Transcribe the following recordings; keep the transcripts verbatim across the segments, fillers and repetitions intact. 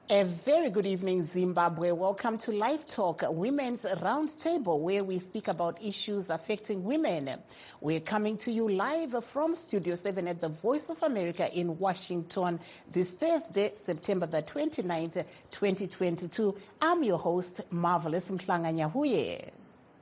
A very good evening, Zimbabwe. Welcome to Live Talk, Women's Roundtable, where we speak about issues affecting women. We're coming to you live from Studio seven at the Voice of America in Washington this Thursday, September the twenty-ninth, twenty twenty-two. I'm your host, Marvelous Mhlanga Nyahuye.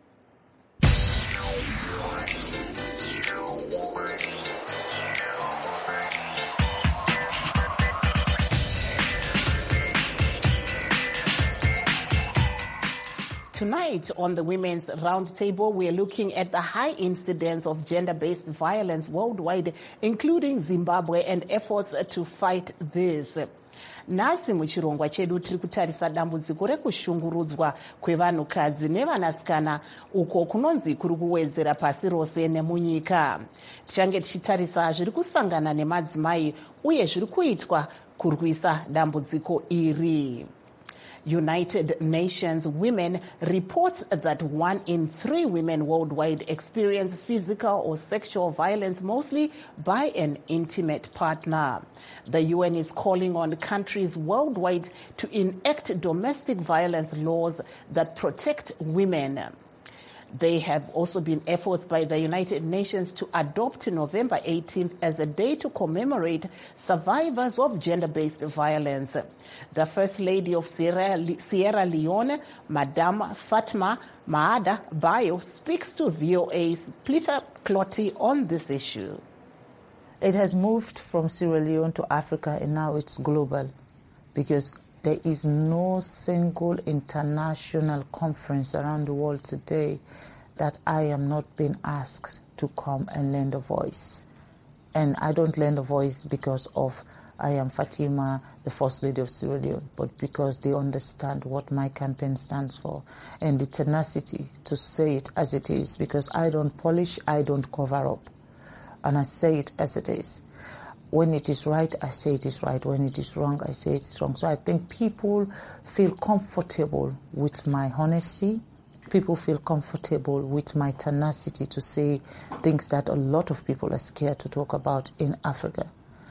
Tonight on the Women's Roundtable, we're looking at the high incidence of gender-based violence worldwide, including Zimbabwe, and efforts to fight this. Nasi muchirongwa chedu tiri kutarisa dambudziko rekushungurudzwa kwevanhukadzi nevanasikana uko kunonzi kuri kuwedzera pasi rose nemunyika. Tichange tichitarisa zviri kusangana nemadzimai uye zviri kuitwa kurwisa dambudziko iri. United Nations Women reports that one in three women worldwide experience physical or sexual violence, mostly by an intimate partner. The U N is calling on countries worldwide to enact domestic violence laws that protect women. There have also been efforts by the United Nations to adopt November eighteenth as a day to commemorate survivors of gender-based violence. The First Lady of Sierra, Le- Sierra Leone, Madame Fatma Maada Bayo, speaks to V O A's Peter Clotty on this issue. It has moved from Sierra Leone to Africa, and now it's global, because there is no single international conference around the world today that I am not being asked to come and lend a voice. And I don't lend a voice because of I am Fatima, the First Lady of Sierra Leone, but because they understand what my campaign stands for and the tenacity to say it as it is, because I don't polish, I don't cover up, and I say it as it is. When it is right, I say it is right. When it is wrong, I say it is wrong. So I think people feel comfortable with my honesty. People feel comfortable with my tenacity to say things that a lot of people are scared to talk about in Africa.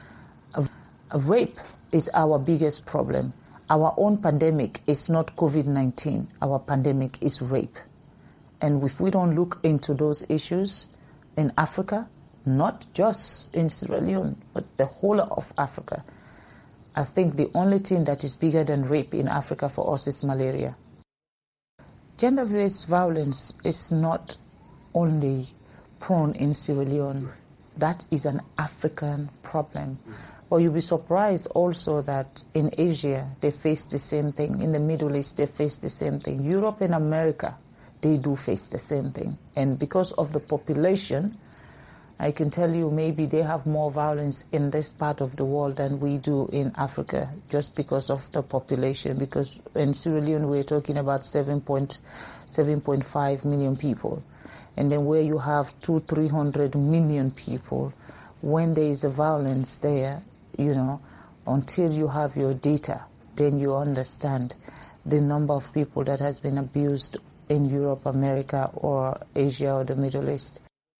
Rape is our biggest problem. Our own pandemic is not COVID nineteen. Our pandemic is rape. And if we don't look into those issues in Africa, not just in Sierra Leone, but the whole of Africa, I think the only thing that is bigger than rape in Africa for us is malaria. Gender-based violence is not only prone in Sierra Leone. That is an African problem. But you'll be surprised also that in Asia, they face the same thing. In the Middle East, they face the same thing. Europe and America, they do face the same thing. And because of the population, I can tell you maybe they have more violence in this part of the world than we do in Africa, just because of the population. Because in Sierra Leone, we're talking about seven point five million people. And then where you have two, three hundred million people, when there is a violence there, you know, until you have your data, then you understand the number of people that has been abused in Europe, America, or Asia, or the Middle East.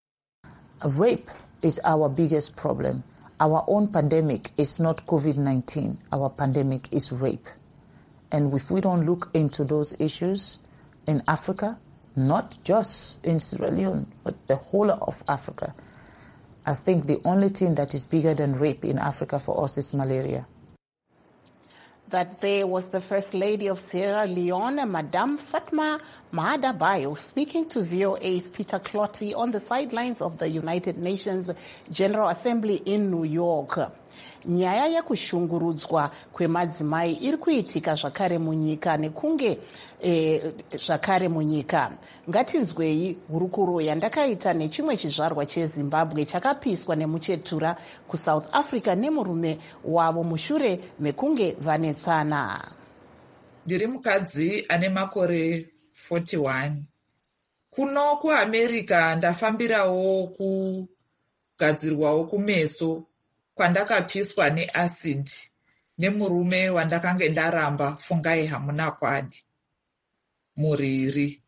Rape is our biggest problem. Our own pandemic is not COVID nineteen. Our pandemic is rape. And if we don't look into those issues in Africa, not just in Sierra Leone, but the whole of Africa, I think the only thing that is bigger than rape in Africa for us is malaria. That there was the First Lady of Sierra Leone, Madame Fatma Maada Bayo, speaking to V O A's Peter Clotty on the sidelines of the United Nations General Assembly in New York. Nyaya yekushungurudzwa kwemadzimai iri kuitika zvakare munyika nekunge e, zvakare munyika. Ngatinzwei hurukuro yandakaita nechimwe chizvarwa cheZimbabwe chakapiswa nemuchetura kuSouth Africa nemurume wavo mushure mekunge vanetsana. Ndiri mukadzi ane makore forty-one. Kuno kuAmerica ndafambirawo kugadzirwawo kumeso kwandakapiswa neacid nemurume wandakange ndaramba fungai hamuna kwadi muriri.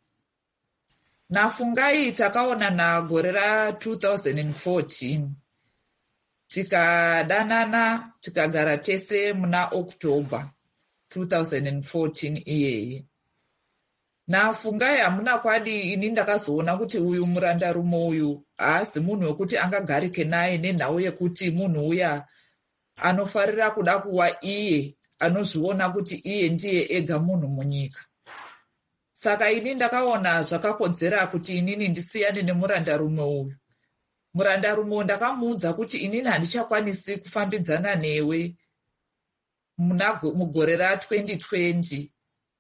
Nafungai takaonana gore ra two thousand fourteen. Tikadanana tikagara tese muna October. two thousand fourteen iyeye. Nafungai hamuna kwadi ini ndakazoona kuti uyu murandarume uyu haasi munhu wekuti angagarike naye nenhau yekuti munhu uya anofarira kuda kuwa iye anozviona kuti iye ndiye ega munhu munyika. Saka ini ndakaona zvakakodzera kuti inini ndisiyane nemurandarume uyu. Murandarume uyu ndakamuudza kuti inini handichakwanisi kufambidzana newe mugore ra twenty twenty.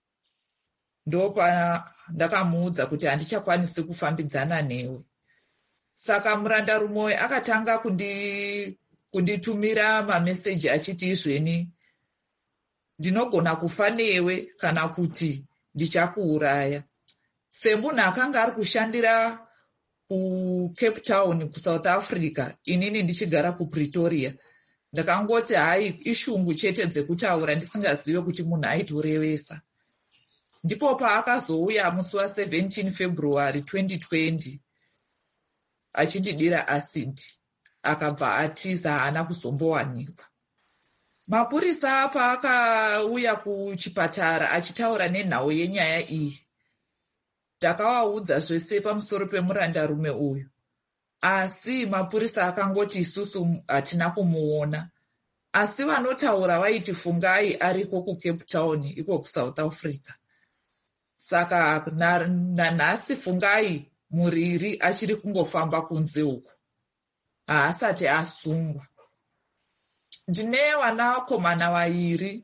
Ndopa ndakamuudza kuti handichakwanisi kufambidzana newe. Saka murandarume uyu akatanga kundi kunditumira mameseji achiti izveni ndinogona kufa newe kana kuti ndichakuuraya. Semunhu akanga ari kushandira kuCape Town kuSouth Africa, inini ndichigara kuPretoria, ndakangoti hai ishungu chete dzekutaura ndisingazive kuti munhu aitorevesa. Ndipo paakazouya musi wa17 February twenty twenty achindidira acid, akabva atiza haana kuzombowanikwa. Mapurisa paakauya kuchipatara achitaura nenhau yenyaya iyi, ndakavaudza zvese pamusoro pemurandarume uyu, asi mapurisa akangoti isusu hatina kumuona, asi vanotaura vaiti Fungai ariko kuCape Town iko kuSouth Africa. Saka nanhasi Fungai muriri achiri kungofamba kunze uku, haasati asungwa. Ndine vanakomana vairi,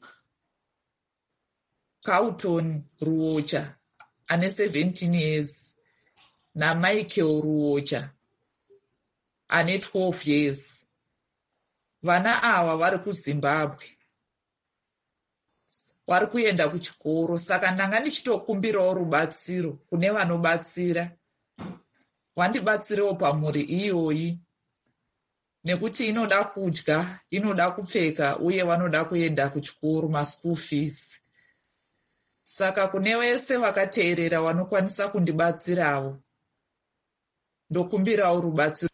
Carlton Ruocha ane seventeen years naMichael Ruocha ane twelve years. Vana ava vari kuZimbabwe, vari kuenda kuchikoro. Saka ndanga ndichitokumbirawo rubatsiro kune vanobatsira, vandibatsirewo pamhuri iyoyi, nekuti inoda kudya, inoda kupfeka, uye vanoda kuenda kuchikoro, maschool fees. Saka kune vese vakateerera vanokwanisa kundibatsirawo, ndokumbirawo rubatsiro.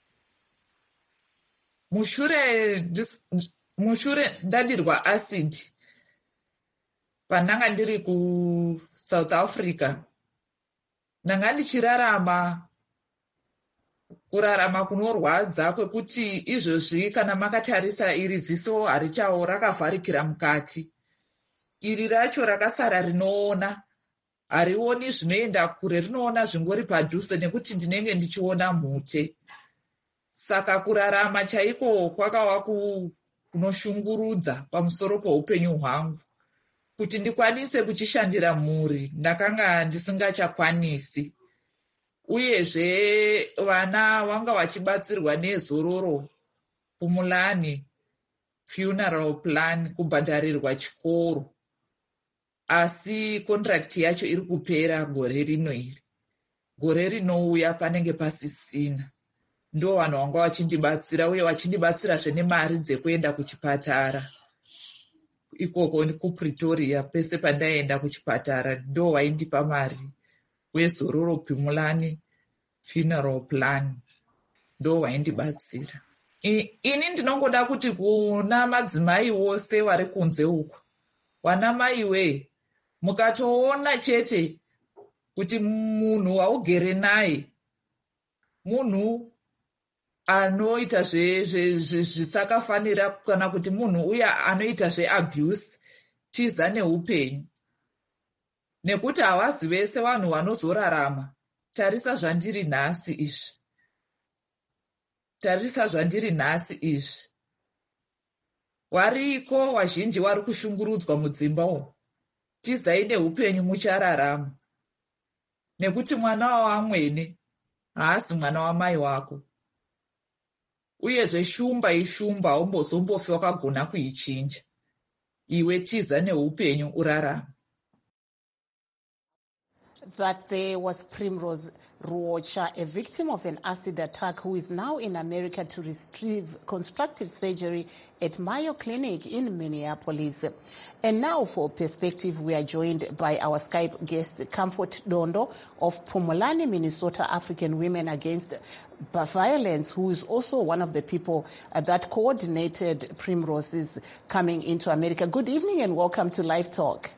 Mushure mushure ndadirwa acid pandanga ndiri kuSouth Africa, ndanga ndichirarama kurarama kunorwadza kwekuti izvozvi kana makatarisa iri ziso harichawo rakavharikira mukati. Iri racho rakasara rinoona, harioni zvinoenda kure, rinoona zvingori padhuze nekuti ndinenge ndichiona mhute. Saka kurarama chaiko kwakava kunoshungurudza pamusoro poupenyu hwangu. Kuti ndikwanise kuchishandira mhuri, ndakanga ndisingachakwanisi. Uyezve vana vanga vachibatsirwa nezororo kumulani, funeral plan, kubhadharirwa chikoro. Asi contract yacho iri kupera gore rino iri. Gore rinouya panenge pasisina. Ndo vanhu vanga vachindibatsira, uye vachindibatsirazve nemari dzekuenda kuchipatara. Ikoko kuPretoria, pese pandaenda kuchipatara ndo vaindipa mari wezororo, pimulani, funeral plan, ndo vaindibatsira. Ini ndinongoda kuti kuna madzimai wose vari kunze uku, wana maiwe, mukatoona chete kuti munhu waugere naye munhu anoita zvisakafanira, kana kuti munhu uya anoita zveabuse, tiza neupenyu. Nekuti havazi vese vanhu vanozorarama. Tarisa zvandiri nhasi izvi. Tarisa zvandiri nhasi izvi. Wariko wazhinji wari kushungurudzwa mudzimba umu. Tizai neupenyu muchararama. Nekuti mwana wavamwene haasi mwana wamai wako. Uyezve shumba ishumba, umbozombofi wakagona kuichinja. Iwe tiza neupenyu urarama. that there was Primrose Ruocha, a victim of an acid attack who is now in America to receive constructive surgery at Mayo Clinic in Minneapolis. And now for perspective, we are joined by our Skype guest, Comfort Dondo of Pumulani, Minnesota, African Women Against Violence, who is also one of the people uh, that coordinated Primrose's coming into America. Good evening and welcome to Live Talk.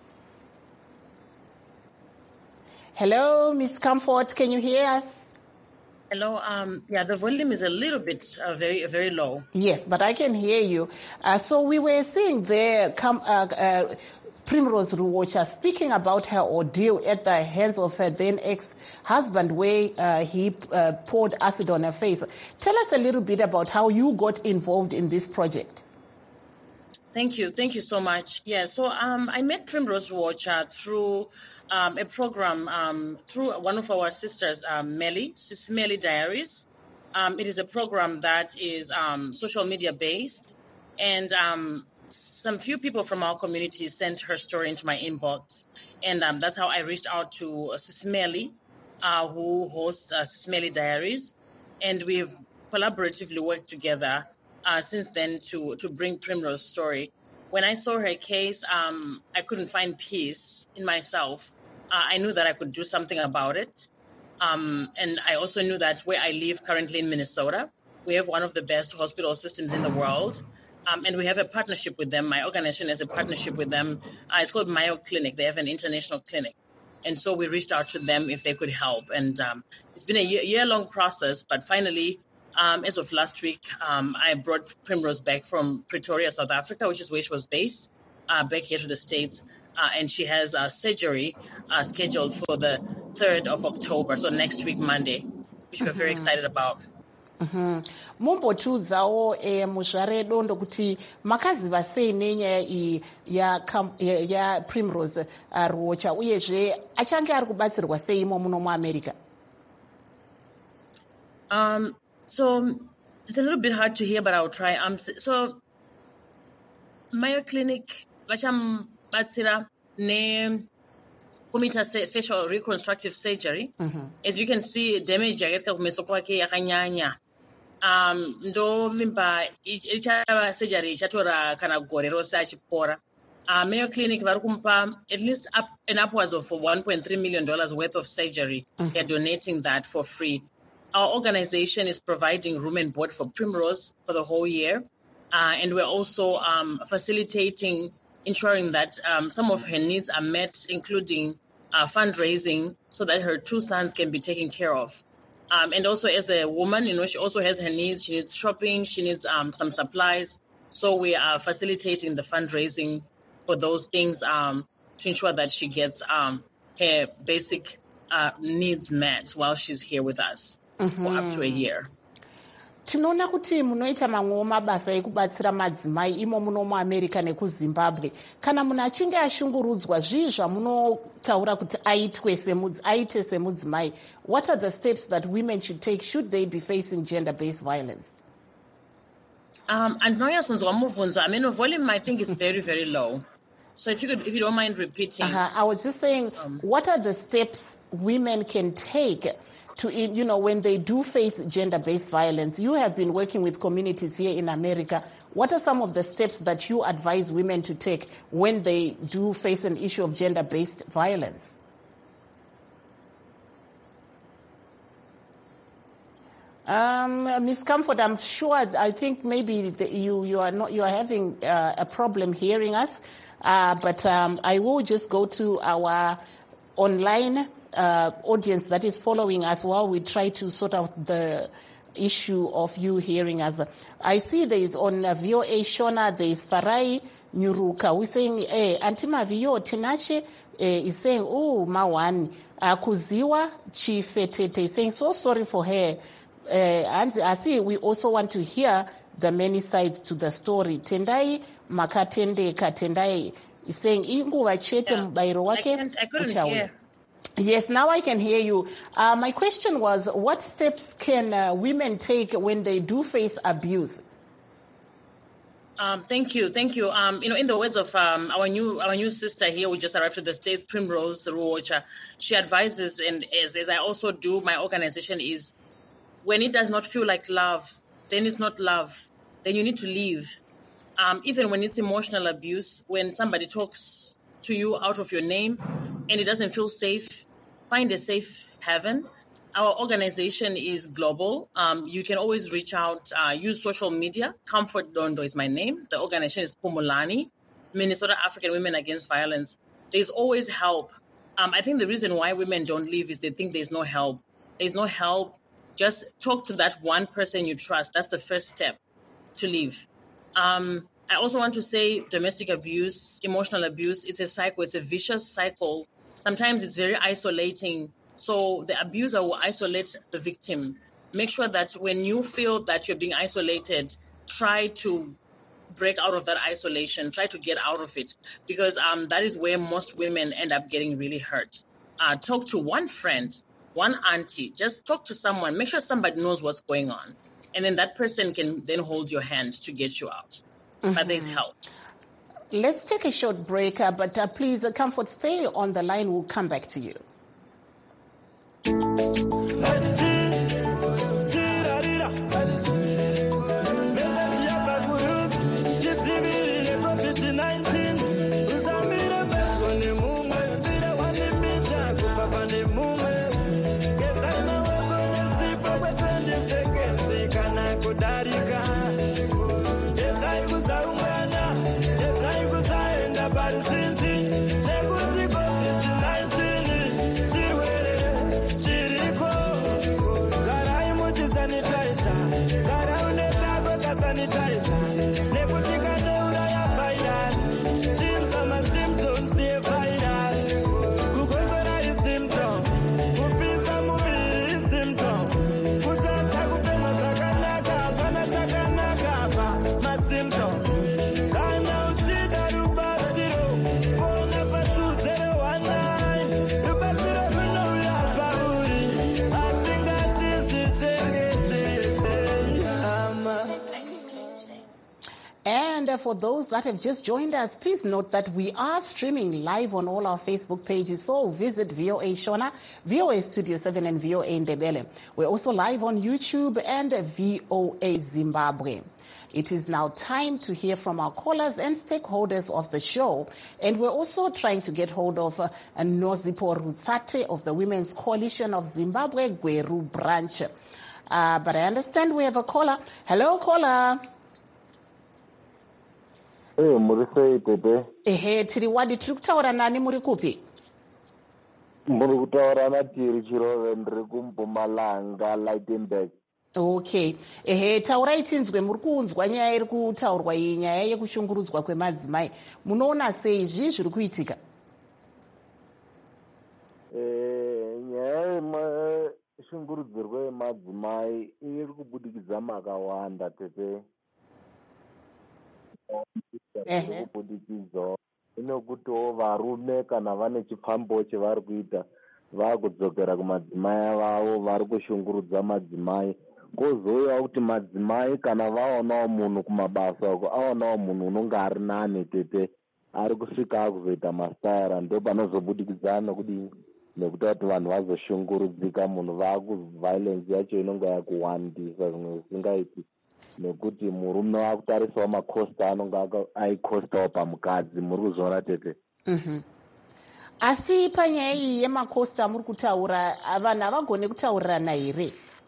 Hello, Miss Comfort, can you hear us? Hello. Um, yeah, the volume is a little bit uh, very, very low. Yes, but I can hear you. Uh, so we were seeing there, come, uh, uh, Primrose Ruocha speaking about her ordeal at the hands of her then ex-husband, where uh, he uh, poured acid on her face. Tell us a little bit about how you got involved in this project. Thank you. Thank you so much. Yeah, so um, I met Primrose Ruocha through Um, a program um, through one of our sisters, um, Melly, Sis Melly Diaries. Um, it is a program that is um, social media based, and um, some few people from our community sent her story into my inbox, and um, that's how I reached out to uh, Sis Melly, uh, who hosts uh, Sis Melly Diaries, and we've collaboratively worked together uh, since then to to bring Primrose's story. When I saw her case, um, I couldn't find peace in myself. Uh, I knew that I could do something about it. Um, and I also knew that where I live currently in Minnesota, we have one of the best hospital systems in the world. Um, and we have a partnership with them. My organization has a partnership with them. Uh, it's called Mayo Clinic. They have an international clinic. And so we reached out to them if they could help. And um, it's been a year, year-long process, but finally, Um, as of last week, um, I brought Primrose back from Pretoria, South Africa, which is where she was based, uh, back here to the States. Uh, and she has a surgery uh, scheduled for the third of October, so next week, Monday, which we're very excited about. Mumbotiudzawo eh, muzvare Dondo kuti makaziva sei nenyaya iyi ya, ya, ya Primrose uh, Ruocha uyezve achange ari kubatsirwa sei imo muno muAmerica? Um, So it's a little bit hard to hear, but I'll try. Um, so Mayo Clinic, vacham batsira ne kumita facial reconstructive surgery. Mm-hmm. As you can see, damage yakaita kumeso kwake yakanyanya. Um, ndo mimba ichava surgery ichatora kana gore rose achipora. Uh, Mayo Clinic vari kumupa at least up and upwards of one point three million dollars worth of surgery. Mm-hmm. They're donating that for free. Our organization is providing room and board for Primrose for the whole year. Uh, and we're also um, facilitating, ensuring that um, some of her needs are met, including uh, fundraising so that her two sons can be taken care of. Um, and also as a woman, you know, she also has her needs. She needs shopping. She needs um, some supplies. So we are facilitating the fundraising for those things um, to ensure that she gets um, her basic uh, needs met while she's here with us. Mm-hmm. For up to a year. Tinoona kuti munoita mamwewo mabasa ekubatsira madzimai imo muno muAmerica nekuZimbabwe. Kana munhu achinge ashungurudzwa zvii zvamunotaura kuti aitwe aite semudzimai? What are the steps that women should take should they be facing gender-based violence? Um, and I mean, the volume I think is very, very low. So if you could, if you don't mind repeating. Uh-huh. I was just saying, um, what are the steps women can take to, you know, when they do face gender-based violence? You have been working with communities here in America. What are some of the steps that you advise women to take when they do face an issue of gender-based violence? Um, Miz Comfort, I'm sure, I think maybe the, you, you are not, you are having uh, a problem hearing us, uh, but um, I will just go to our online Uh, audience that is following us while we try to sort out the issue of you hearing us. I see there is on uh, V O A Shona, there is Farai Nyuruka. We're saying, eh, Antima Vio Tinache eh, is saying, oh, Mawani, uh, Kuziwa Chifetete is saying, so sorry for her. Uh, and I see we also want to hear the many sides to the story. Tendai Makatende Katendai is saying, Inguwa Chete Mbairo wake. I couldn't hear. Yes, now I can hear you. Uh, my question was, what steps can uh, women take when they do face abuse? Um, thank you, thank you. Um, you know, in the words of um, our new our new sister here, who just arrived to the States, Primrose Ruocha, she advises, and as, as I also do, my organization is, when it does not feel like love, then it's not love. Then you need to leave. Um, even when it's emotional abuse, when somebody talks to you out of your name and it doesn't feel safe, find a safe haven. Our organization is global. Um, you can always reach out, uh, use social media. Comfort Dondo is my name. The organization is Pumulani, Minnesota African Women Against Violence. There's always help. Um, I think the reason why women don't leave is they think there's no help. There's no help. Just talk to that one person you trust. That's the first step to leave. Um, I also want to say domestic abuse, emotional abuse, it's a cycle. It's a vicious cycle. Sometimes it's very isolating. So the abuser will isolate the victim. Make sure that when you feel that you're being isolated, try to break out of that isolation. Try to get out of it, because um, that is where most women end up getting really hurt. Uh, talk to one friend, one auntie. Just talk to someone. Make sure somebody knows what's going on. And then that person can then hold your hand to get you out. Mm-hmm. But there's help. Let's take a short break, uh, but uh, please, uh, Comfort, stay on the line. We'll come back to you. For those that have just joined us, please note that we are streaming live on all our Facebook pages. So visit V O A Shona, V O A Studio seven, and V O A Ndebele. We're also live on YouTube and V O A Zimbabwe. It is now time to hear from our callers and stakeholders of the show. And we're also trying to get hold of uh, Nozipho Rutsate of the Women's Coalition of Zimbabwe, Gweru branch. Uh, but I understand we have a caller. Hello, caller. Hey, muri sei tete? Ehe, tiri wadi tiri kutaura nani muri kupi? Muri kutaura na tiri Chirove ndiri kuMpumalanga Lightenberg. Okay. Ehe, taurai tinzwe muri kuunzwa nyaya iri kutaurwa iyi nyaya yekushungurudzwa kwemadzimai. Munoona sei izvi zviri kuitika? Eh, nyaya yekushungurudzirwa kwemadzimai iri kubudikidza makawanda tete. Kubudikidzo inokutiwo varume kana vane chifambo chevari kuita vakudzokera kumadzimai vavo vari kushungurudza madzimai. Kozouya kuti madzimai kana vaonawo munhu kumabasa uko aonawo munhu unonga ari nani tete ari kusvika akuzoita mastaira, ndo panozobudikidzana nokudii nekuti kuti vanhu vazoshungurudzika, munhu vakuviolence yacho inonga yakuwandisa zvimwe zvisingaiti nekuti murume wakutarisawo makosta anonga aikostawo pamukadzi. Muri kuzviona tete. Mm-hmm. Asi panyaya iyi yemakosta muri kutaura, vanhu havagone kutaurirana here?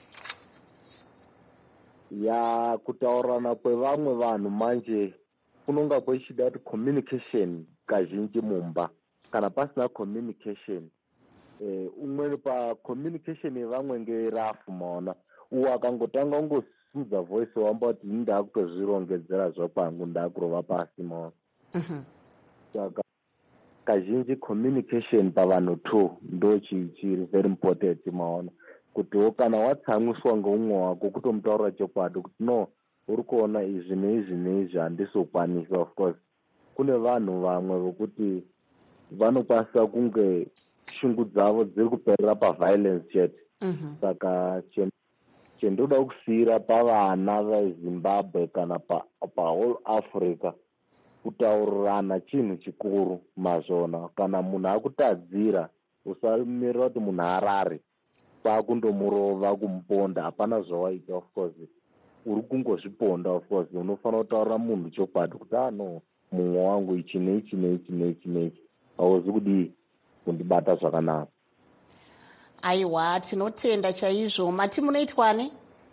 Ya, kutaurirana kwevamwe vanhu manje kunonga kwechida kuti communication kazhinji mumba. Kana pasina communication, eh, umwe pa communication yevamwe ngerafu maona. Uwo akangotanga ungosi the voice wamba kuti ndakutozvirongedzera zvakwangu ndakurova pasi maona. Mhm. Saka kazhinji communication pavanhu two ndo chiri very important maona. Kutiwo kana watsamwiswa ngeumwe wako kutomutaurira chokwadi kuti no uri kuona izvi neizvi neizvi handizokwanisa. Of course kune vanhu vamwe vokuti vanokwanisa kunge shungu dzavo dziri kuperera paviolence chete. Mhm. Saka chendoda kusiyira pavana vezimbabwe kana pawhole africa kutaurirana chinhu chikuru mazvona. Kana munhu akutadzira usamirira kuti munhu arare kwakundomurova kumuponda, hapana zvawaita. Of course uri kungozviponda, of course unofanira kutaurira munhu chokwadi kuti ano mumwe wangu ichi neichi neichi neichi neichi hauzi kudii kundibata zvakanaka. Aiwa, tinotenda chaizvo. Mati munoitwani?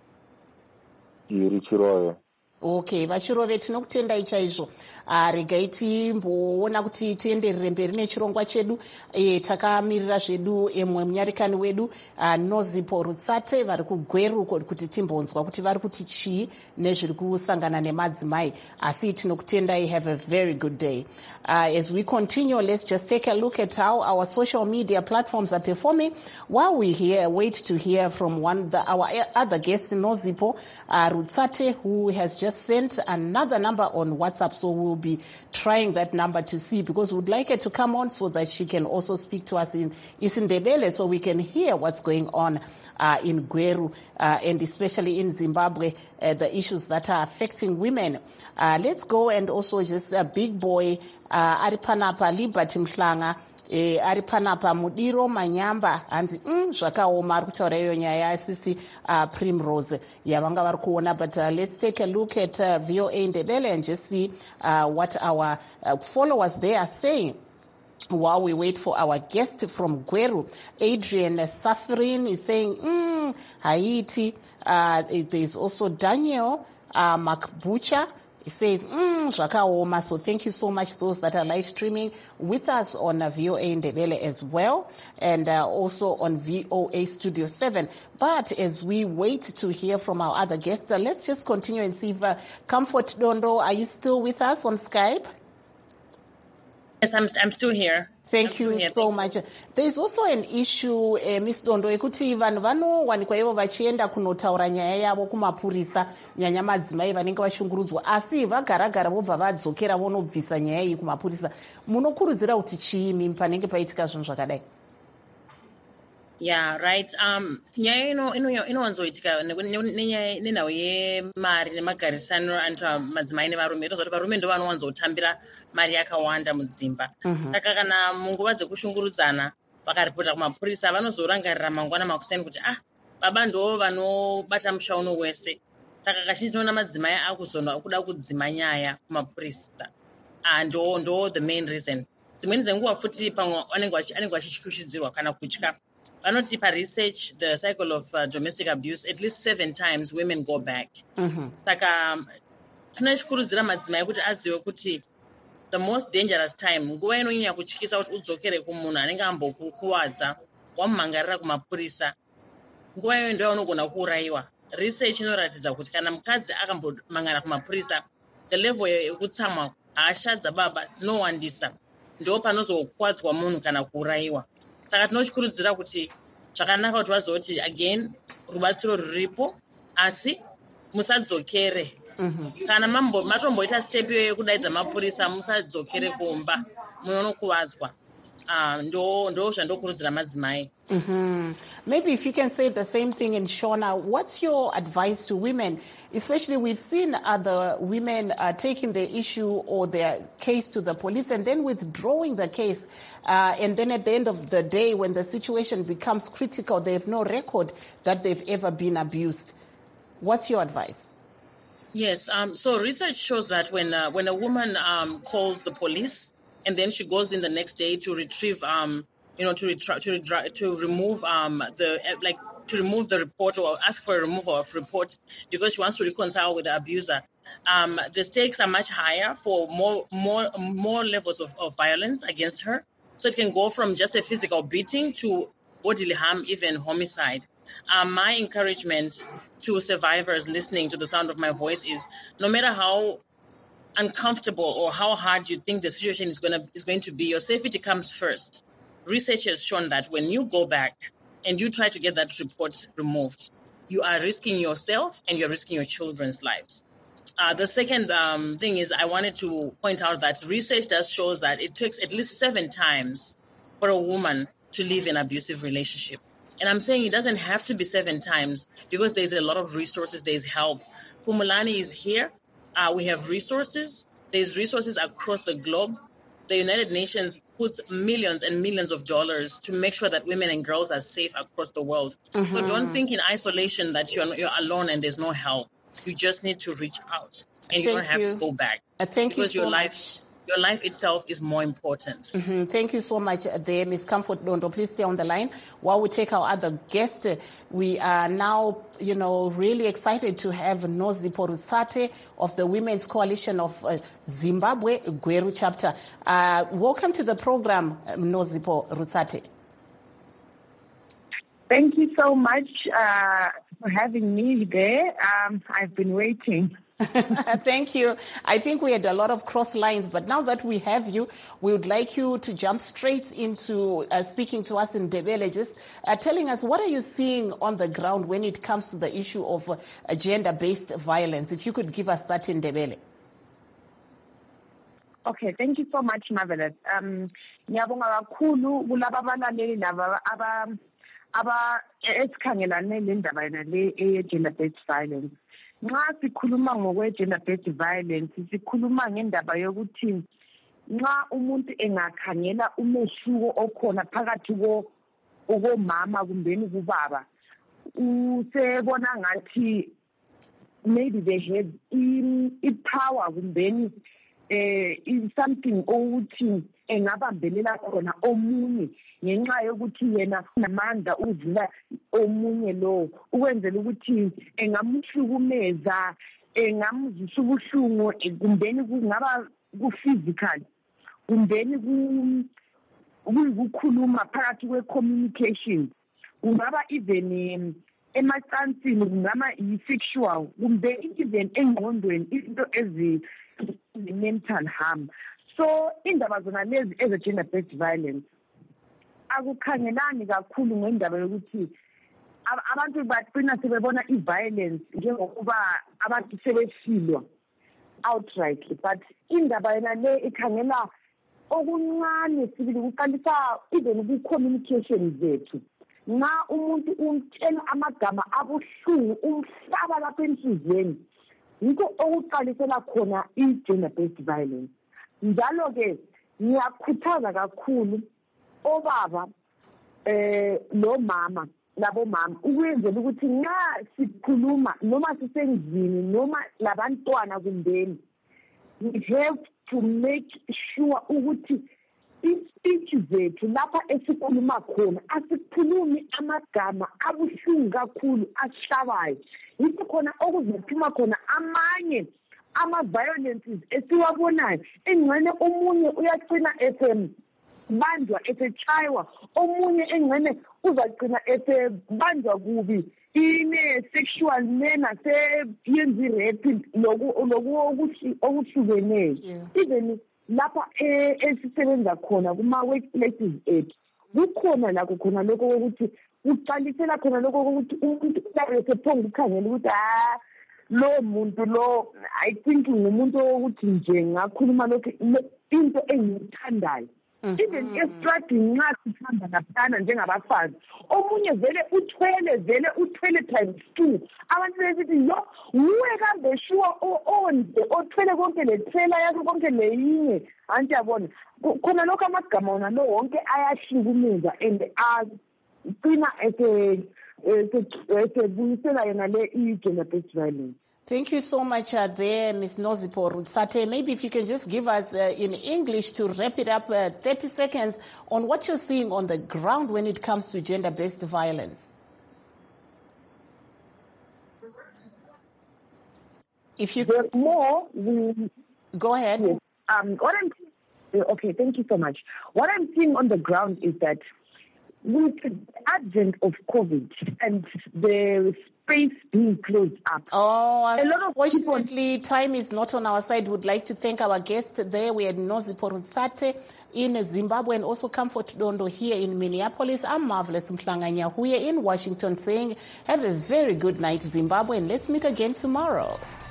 Tiri Chirove. Okay, vachirove tinokutendai chaizvo. Uh, regai timboona kuti tienderere mberi nechirongwa chedu. E, takamirira zvedu emwe munyarikani wedu uh, Nozipo Rutsate vari kuGweru kuti timbonzwa kuti vari kuti chii nezviri kusangana nemadzimai. Asi tinokutendai. Have a very good day. Uh, as we continue, let's just take a look at how our social media platforms are performing while we hear, wait to hear from one the, our other guest, Nozipo uh, Rutsate, who has just sent another number on WhatsApp. So we'll be trying that number to see, because we'd like her to come on so that she can also speak to us in Isindebele so we can hear what's going on uh, in Gweru uh, and especially in Zimbabwe, uh, the issues that are affecting women. Uh, let's go and also just a uh, big boy, uh, Aripanapa Liberty Mhlanga, E, ari panapa Mudiro Manyamba hanzi mm, zvakaoma ari kutaura iyo nyaya asisi uh, Primrose yavanga vari kuona. But uh, let's take a look at uh, V O A Ndebele and just see uh, what our uh, followers there are saying while we wait for our guest from Gweru. Adrian Safarin is saying mm, Haiti. Uh, there's also Daniel uh, Makbucha. It says, mm, zvakaoma. So thank you so much, those that are live streaming with us on uh, V O A Ndebele as well, and uh, also on V O A Studio seven. But as we wait to hear from our other guests, uh, let's just continue and see if uh, Comfort Dondo, are you still with us on Skype? Yes, I'm, I'm still here. Thank you so much. There is also an issue, uh, Miss Dondo, ekuti vanhu vanowanikwa ivo vachienda kunotaura nyaya yavo kumapurisa, nyanya madzimai vanenge vashungurudzwa, asi vagara-gara vobva vadzokera vonobvisa nyaya iyi kumapurisa. Munokurudzira kuti chiimi panenge paitika zvinhu zvakadai? Yeah, right. Um, nyaya ino ino inowanzoitika nenhau yemari nemagarisano anoitwa madzimai nevarume. Ito zvati varume ndo vanowanzotambira mari yakawanda mudzimba. Saka kana munguva dzekushungurudzana vakaripota kumapurisa vanozorangarira mangwana makuseni kuti ah, baba ndo vanobata musha uno wese. Saka kazhinji tinoona madzimai akuzonwa kuda kudzima nyaya kumapurisa. Ah, ndo ndo the main reason. Dzimweni dzenguva futi pamwe anenge vachityuchidzirwa kana kutya. Vanoti pa research the cycle of uh, domestic abuse, at least seven times women go back. Mm-hmm. Saka tinachikurudzira madzimai kuti azive kuti the most dangerous time nguva inonyanya kutyisa kuti udzokere kumunhu anenge ambokukuwadza wamumhangarira kumapurisa. Nguva iyoyo ndo yaunogona kuurayiwa. Research inoratidza kuti kana mukadzi akambomhangara kumapurisa, the level yekutsamwa hasha dzababa dzinowandisa, ndo panozokuwadzwa munhu kana kuurayiwa. Saka tinochikurudzira kuti zvakanaka kuti vazoti again rubatsiro ruripo asi musadzokere. Mm-hmm. Kana mambo matomboita step iyo yekudaidza mapurisa musadzokere kumba munonokuvadzwa. Uh, ndo ndo zvandokurudzira madzimai. Mm-hmm. Maybe if you can say the same thing in Shona, what's your advice to women? Especially we've seen other women uh, taking the issue or their case to the police and then withdrawing the case. Uh, and then at the end of the day, when the situation becomes critical, they have no record that they've ever been abused. What's your advice? Yes. Um, so research shows that when uh, when a woman um, calls the police, and then she goes in the next day to retrieve, um, you know, to retri- to retri- to remove um, the like to remove the report or ask for a removal of report because she wants to reconcile with the abuser. Um, the stakes are much higher for more more more levels of, of violence against her. So it can go from just a physical beating to bodily harm, even homicide. Um, my encouragement to survivors listening to the sound of my voice is no matter how uncomfortable or how hard you think the situation is going to is going to be, your safety comes first. Research has shown that when you go back and you try to get that report removed, you are risking yourself and you're risking your children's lives. Uh, the second um, thing is I wanted to point out that research does shows that it takes at least seven times for a woman to leave an abusive relationship. And I'm saying it doesn't have to be seven times because there's a lot of resources, there's help. Phumulani is here. Uh, we have resources. There's resources across the globe. The United Nations puts millions and millions of dollars to make sure that women and girls are safe across the world. Mm-hmm. So don't think in isolation that you're, you're alone and there's no help. You just need to reach out, and you thank don't have you. to go back. Uh, thank because you so your life, much. Your life itself is more important. Mm-hmm. Thank you so much there, Miz Comfort Dondo. Please stay on the line while we take our other guest. We are now, you know, really excited to have Nozipho Rutsate of the Women's Coalition of uh, Zimbabwe, Gweru chapter. Uh, welcome to the program, Nozipho Rutsate. Thank you so much uh, for having me there. Um, I've been waiting. Thank you. I think we had a lot of cross lines, but now that we have you, we would like you to jump straight into uh, speaking to us in Ndebele, just uh, telling us what are you seeing on the ground when it comes to the issue of uh, gender-based violence. If you could give us that in Ndebele. Okay, thank you so much, Marvelous. Um, ngiyabonga kakhulu kulabo abalaleli laba aba aba esikhangelane nendaba yona le gender-based violence. Nxa sikhuluma ngokwe-gender-based violence, sikhuluma ngendaba yokuthi nxa umuntu engakhangela umehluko okhona phakathi komama kumbeni kubaba, usebona ngathi maybe they have i-power kumbeni eh is something ukuthi engabambelela khona omunye ngenxa yokuthi yena unamandla udlula omunye lo ukwenzela ukuthi engamhlukumeza engamzisa ubuhlungu kumbeni kungaba ku-physical kumbeni kukhuluma phakathi kwe-communication kungaba even emacansini kungaba yi-sexual kumbeni even engqondweni izinto ezi-mental harm. So indaba zona lezi eze-gender-based violence akukhangelani kakhulu ngendaba yokuthi abantu bagcina sebebona i-violence njengokuba abantu sebesilwa outrightly, but indaba yona le ikhangela okuncane sibili kuqalisa even ku-communication zethu. Nxa umuntu umtshela amagama abuhlungu umhlaba lapha enhliziyweni, yikho okuqalisela khona i-gender-based violence. Njalo-ke ngiyakhuthaza kakhulu obaba eh nomama labomama ukwenzela ukuthi nxa sikhuluma noma sisendlini noma labantwana kumbeni, we have to make sure ukuthi ispeech zethu lapha esikhuluma khona asikhulumi amagama abuhlungu kakhulu ashabayo. Yikho khona okuzophuma khona amanye ama-violences esiwabonayo engcene omunye uyagcina efem banjwa esetshaywa, omunye engcene uzagcina esebanjwa kubi ine-sexual manner seyenza i-rape loku okuhlukeneyo. Even lapha esisebenza khona kuma-workplaces ethu kukhona lakho khona lokho kokuthi kuqalisela khona lokho kokuthi umuntu uyabe sephonga ukhangela ukuthi ah lo muntu lo I think ngumuntu wokuthi nje ngakhuluma lokho into engiyithandayo. Even estradini nxa sihamba laphana njengabafazi omunye vele uthwele vele uthwele times two, abantu besithi yo nguwe kambe sure onde othwele konke lethela yakho konke leyinye. Anti yabona khona lokho amagama wona lo wonke ayahlukumeza and agcina esebuyisela yona le i-gender-based violence. Thank you so much uh, there, Miz Nozipho Rutsate. Maybe if you can just give us uh, in English to wrap it up uh, thirty seconds on what you're seeing on the ground when it comes to gender-based violence. If you There's more, we go ahead. Yes. Um, what I'm okay, thank you so much. What I'm seeing on the ground is that with the advent of COVID and the space being closed up. Oh, a lot of unfortunately, people... time is not on our side. Would like to thank our guest there. We had Nozipho Rutsate in Zimbabwe and also Comfort Dondo here in Minneapolis. I'm Marvelous Mhlanganya here in Washington saying have a very good night, Zimbabwe, and let's meet again tomorrow.